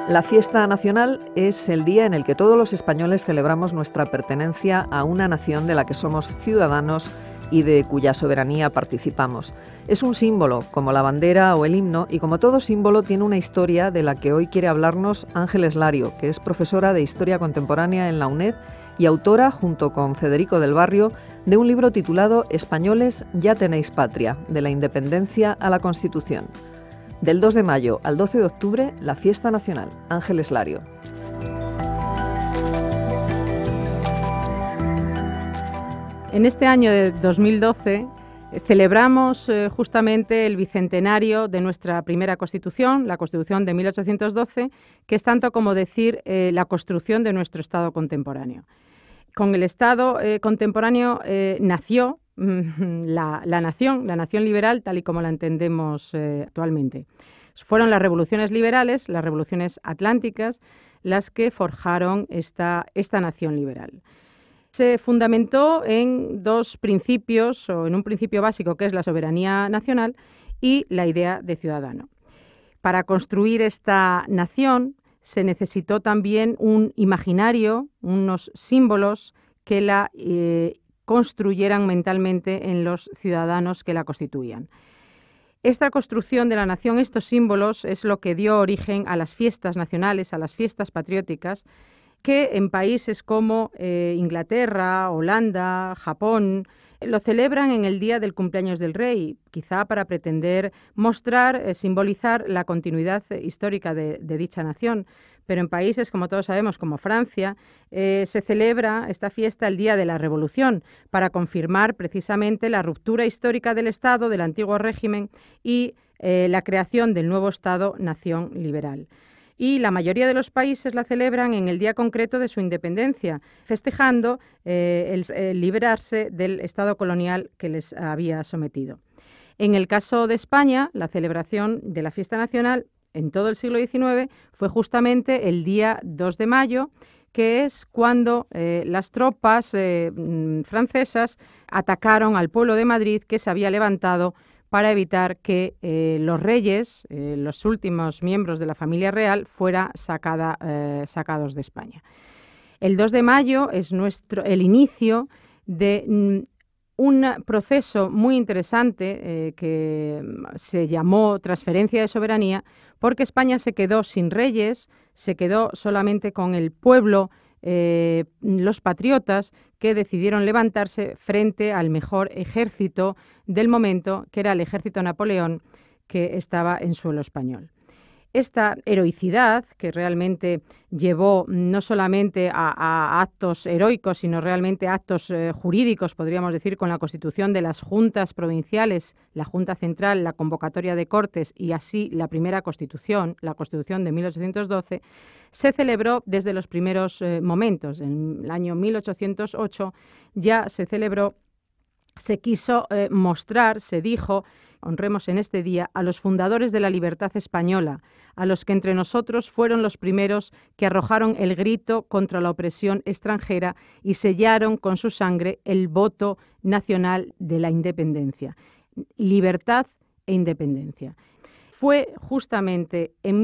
La fiesta nacional es el día en el que todos los españoles celebramos nuestra pertenencia a una nación de la que somos ciudadanos y de cuya soberanía participamos. Es un símbolo, como la bandera o el himno, y como todo símbolo tiene una historia de la que hoy quiere hablarnos Ángeles Lario, que es profesora de Historia Contemporánea en la UNED y autora, junto con Federico del Barrio, de un libro titulado Españoles, ya tenéis patria, de la independencia a la Constitución. Del 2 de mayo al 12 de octubre, la fiesta nacional. Ángeles Lario. En este año de 2012 celebramos justamente el bicentenario de nuestra primera Constitución, la Constitución de 1812, que es tanto como decir la construcción de nuestro Estado contemporáneo. Con el Estado contemporáneo nació la nación liberal tal y como la entendemos actualmente. Fueron las revoluciones liberales, las revoluciones atlánticas, las que forjaron esta nación liberal. Se fundamentó en dos principios, o en un principio básico que es la soberanía nacional y la idea de ciudadano. Para construir esta nación se necesitó también un imaginario, unos símbolos que la construyeran mentalmente en los ciudadanos que la constituían. Esta construcción de la nación, estos símbolos, es lo que dio origen a las fiestas nacionales, a las fiestas patrióticas, que en países como Inglaterra, Holanda, Japón, lo celebran en el día del cumpleaños del rey, quizá para pretender mostrar, simbolizar la continuidad histórica de dicha nación. Pero en países, como todos sabemos, como Francia, se celebra esta fiesta el día de la Revolución, para confirmar precisamente la ruptura histórica del Estado, del antiguo régimen, y la creación del nuevo Estado-nación liberal. Y la mayoría de los países la celebran en el día concreto de su independencia, festejando el liberarse del Estado colonial que les había sometido. En el caso de España, la celebración de la fiesta nacional en todo el siglo XIX fue justamente el día 2 de mayo, que es cuando las tropas francesas atacaron al pueblo de Madrid, que se había levantado para evitar que los reyes, los últimos miembros de la familia real, fueran sacados de España. El 2 de mayo es el inicio de un proceso muy interesante que se llamó transferencia de soberanía, porque España se quedó sin reyes, se quedó solamente con el pueblo, los patriotas, que decidieron levantarse frente al mejor ejército del momento, que era el ejército Napoleón, que estaba en suelo español. Esta heroicidad, que realmente llevó no solamente a actos heroicos, sino realmente a actos jurídicos, podríamos decir, con la constitución de las juntas provinciales, la Junta Central, la convocatoria de Cortes y así la primera Constitución, la Constitución de 1812, se celebró desde los primeros momentos. En el año 1808 ya se celebró, se quiso mostrar, se dijo: honremos en este día a los fundadores de la libertad española, a los que entre nosotros fueron los primeros que arrojaron el grito contra la opresión extranjera y sellaron con su sangre el voto nacional de la independencia. Libertad e independencia. Fue justamente en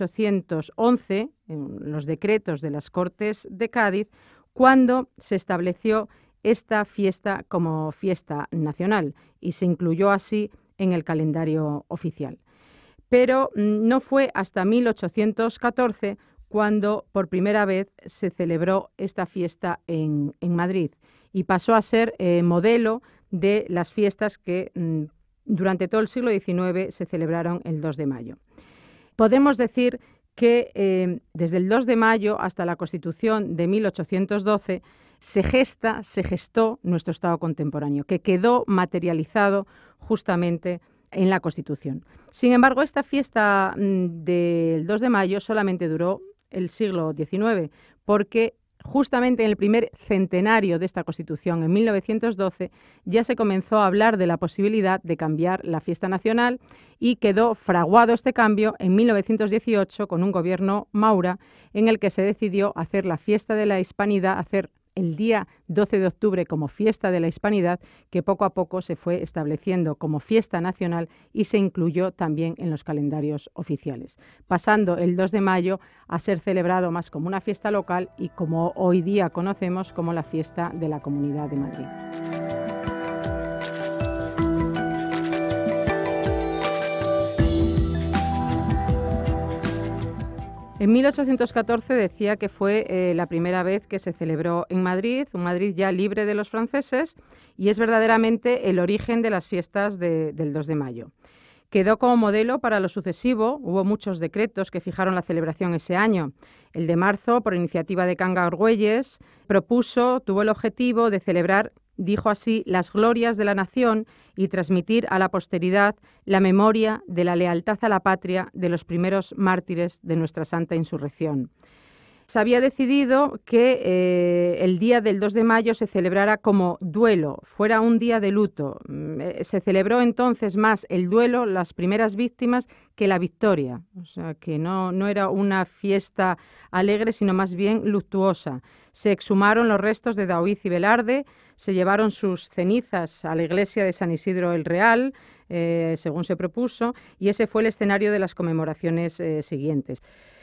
1811, en los decretos de las Cortes de Cádiz, cuando se estableció esta fiesta como fiesta nacional y se incluyó así en el calendario oficial. Pero no fue hasta 1814 cuando por primera vez se celebró esta fiesta en Madrid y pasó a ser modelo de las fiestas que durante todo el siglo XIX se celebraron el 2 de mayo. Podemos decir que desde el 2 de mayo hasta la Constitución de 1812 se gestó nuestro Estado contemporáneo, que quedó materializado justamente en la Constitución. Sin embargo, esta fiesta del 2 de mayo solamente duró el siglo XIX, porque justamente en el primer centenario de esta Constitución, en 1912, ya se comenzó a hablar de la posibilidad de cambiar la fiesta nacional y quedó fraguado este cambio en 1918 con un gobierno Maura, en el que se decidió hacer la fiesta de la Hispanidad, hacer el día 12 de octubre como fiesta de la Hispanidad, que poco a poco se fue estableciendo como fiesta nacional y se incluyó también en los calendarios oficiales, pasando el 2 de mayo a ser celebrado más como una fiesta local y como hoy día conocemos como la fiesta de la Comunidad de Madrid. En 1814 decía que fue la primera vez que se celebró en Madrid, un Madrid ya libre de los franceses, y es verdaderamente el origen de las fiestas del 2 de mayo. Quedó como modelo para lo sucesivo, hubo muchos decretos que fijaron la celebración ese año. El de marzo, por iniciativa de Canga Argüelles, tuvo el objetivo de celebrar, dijo así, las glorias de la nación y transmitir a la posteridad la memoria de la lealtad a la patria de los primeros mártires de nuestra santa insurrección. Se había decidido que el día del 2 de mayo se celebrara como duelo, fuera un día de luto. Se celebró entonces más el duelo, las primeras víctimas, que la victoria. O sea, que no era una fiesta alegre, sino más bien luctuosa. Se exhumaron los restos de Daoíz y Velarde, se llevaron sus cenizas a la iglesia de San Isidro el Real, según se propuso, y ese fue el escenario de las conmemoraciones siguientes.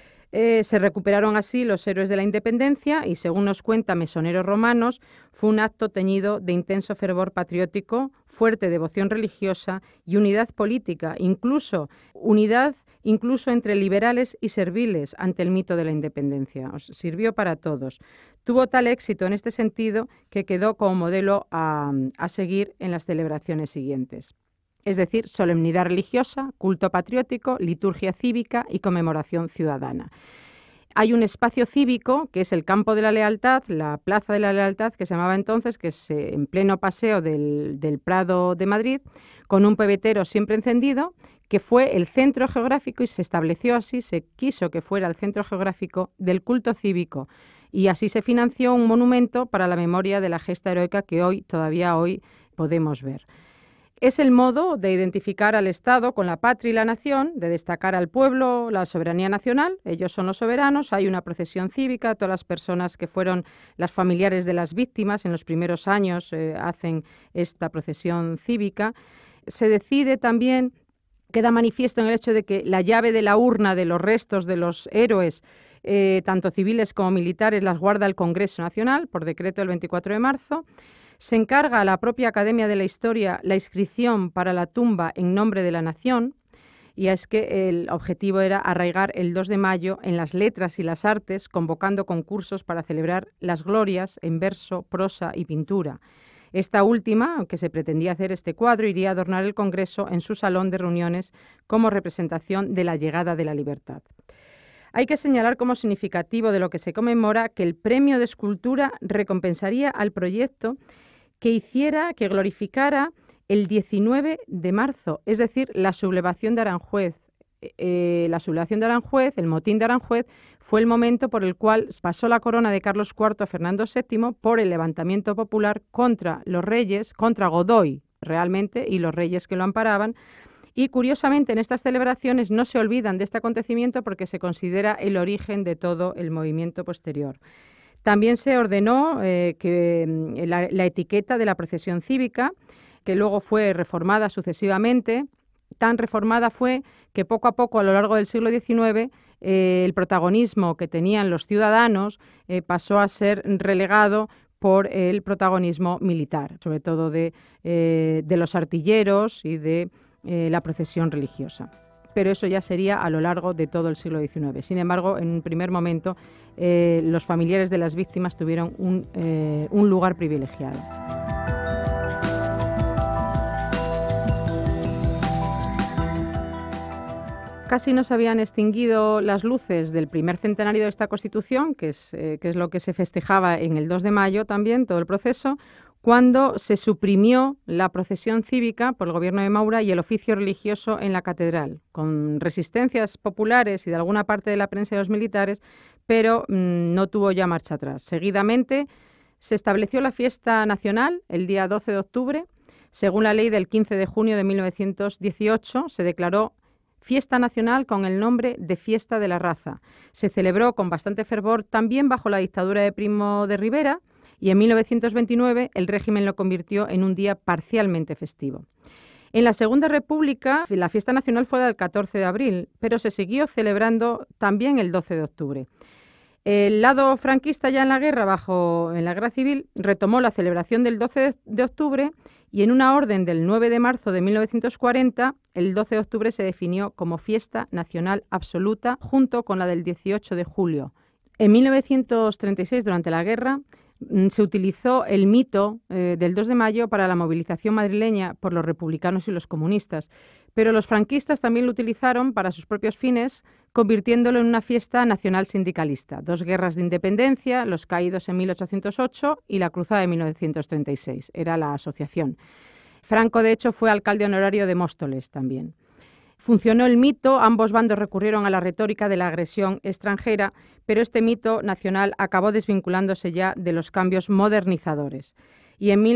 Se recuperaron así los héroes de la independencia y, según nos cuenta Mesoneros Romanos, fue un acto teñido de intenso fervor patriótico, fuerte devoción religiosa y unidad política, unidad entre liberales y serviles ante el mito de la independencia. Sirvió para todos. Tuvo tal éxito en este sentido que quedó como modelo a seguir en las celebraciones siguientes. Es decir, solemnidad religiosa, culto patriótico, liturgia cívica y conmemoración ciudadana. Hay un espacio cívico, que es el Campo de la Lealtad, la Plaza de la Lealtad, que se llamaba entonces, que es en pleno paseo del Prado de Madrid, con un pebetero siempre encendido, que fue el centro geográfico y se estableció así, se quiso que fuera el centro geográfico del culto cívico. Y así se financió un monumento para la memoria de la gesta heroica que todavía hoy podemos ver. Es el modo de identificar al Estado con la patria y la nación, de destacar al pueblo, la soberanía nacional, ellos son los soberanos, hay una procesión cívica, todas las personas que fueron las familiares de las víctimas en los primeros años hacen esta procesión cívica. Se decide también, queda manifiesto en el hecho de que la llave de la urna de los restos de los héroes, tanto civiles como militares, las guarda el Congreso Nacional por decreto del 24 de marzo. Se encarga a la propia Academia de la Historia la inscripción para la tumba en nombre de la nación, y es que el objetivo era arraigar el 2 de mayo en las letras y las artes, convocando concursos para celebrar las glorias en verso, prosa y pintura. Esta última, aunque se pretendía hacer este cuadro, iría a adornar el Congreso en su salón de reuniones como representación de la llegada de la libertad. Hay que señalar como significativo de lo que se conmemora que el premio de escultura recompensaría al proyecto que glorificara el 19 de marzo, es decir, la sublevación de Aranjuez. La sublevación de Aranjuez, el motín de Aranjuez, fue el momento por el cual pasó la corona de Carlos IV a Fernando VII por el levantamiento popular contra los reyes, contra Godoy realmente, y los reyes que lo amparaban. Y curiosamente en estas celebraciones no se olvidan de este acontecimiento porque se considera el origen de todo el movimiento posterior. También se ordenó que la etiqueta de la procesión cívica, que luego fue reformada sucesivamente, tan reformada fue que poco a poco a lo largo del siglo XIX el protagonismo que tenían los ciudadanos pasó a ser relegado por el protagonismo militar, sobre todo de los artilleros y de la procesión religiosa. Pero eso ya sería a lo largo de todo el siglo XIX. Sin embargo, en un primer momento, los familiares de las víctimas tuvieron un lugar privilegiado. Casi no se habían extinguido las luces del primer centenario de esta Constitución, que es lo que se festejaba en el 2 de mayo también, todo el proceso, cuando se suprimió la procesión cívica por el gobierno de Maura y el oficio religioso en la catedral, con resistencias populares y de alguna parte de la prensa y los militares, pero no tuvo ya marcha atrás. Seguidamente se estableció la fiesta nacional el día 12 de octubre. Según la ley del 15 de junio de 1918, se declaró fiesta nacional con el nombre de Fiesta de la Raza. Se celebró con bastante fervor también bajo la dictadura de Primo de Rivera, y en 1929 el régimen lo convirtió en un día parcialmente festivo. En la Segunda República, la fiesta nacional fue del 14 de abril, pero se siguió celebrando también el 12 de octubre. El lado franquista, ya en la guerra, en la guerra civil, retomó la celebración del 12 de octubre y en una orden del 9 de marzo de 1940, el 12 de octubre se definió como fiesta nacional absoluta junto con la del 18 de julio. En 1936, durante la guerra, se utilizó el mito del 2 de mayo para la movilización madrileña por los republicanos y los comunistas, pero los franquistas también lo utilizaron para sus propios fines, convirtiéndolo en una fiesta nacional sindicalista. 2 guerras de independencia, los caídos en 1808 y la cruzada de 1936, era la asociación. Franco, de hecho, fue alcalde honorario de Móstoles también. Funcionó el mito, ambos bandos recurrieron a la retórica de la agresión extranjera, pero este mito nacional acabó desvinculándose ya de los cambios modernizadores. Y en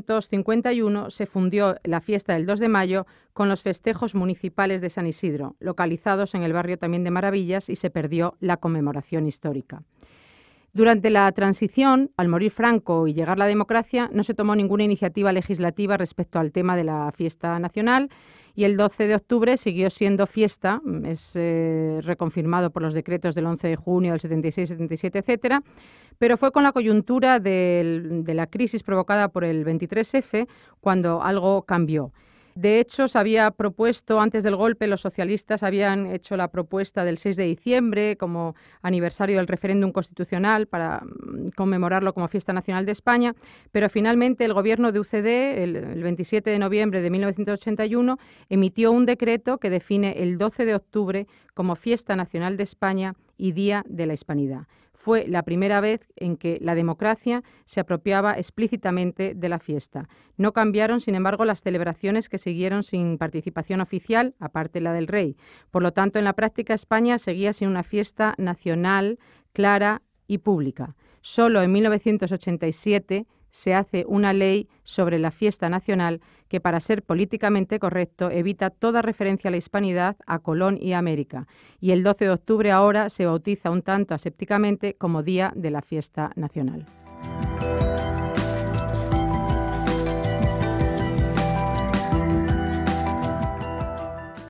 1951 se fundió la fiesta del 2 de mayo con los festejos municipales de San Isidro, localizados en el barrio también de Maravillas, y se perdió la conmemoración histórica. Durante la transición, al morir Franco y llegar la democracia, no se tomó ninguna iniciativa legislativa respecto al tema de la fiesta nacional y el 12 de octubre siguió siendo fiesta, es reconfirmado por los decretos del 11 de junio del 76, 77, etcétera, pero fue con la coyuntura de la crisis provocada por el 23F cuando algo cambió. De hecho, se había propuesto, antes del golpe, los socialistas habían hecho la propuesta del 6 de diciembre como aniversario del referéndum constitucional para conmemorarlo como fiesta nacional de España, pero finalmente el gobierno de UCD, el 27 de noviembre de 1981, emitió un decreto que define el 12 de octubre como fiesta nacional de España y Día de la Hispanidad. Fue la primera vez en que la democracia se apropiaba explícitamente de la fiesta. No cambiaron, sin embargo, las celebraciones que siguieron sin participación oficial, aparte la del rey. Por lo tanto, en la práctica, España seguía sin una fiesta nacional clara y pública. Solo en 1987 se hace una ley sobre la fiesta nacional que, para ser políticamente correcto, evita toda referencia a la hispanidad, a Colón y a América. Y el 12 de octubre ahora se bautiza un tanto asépticamente como Día de la Fiesta Nacional.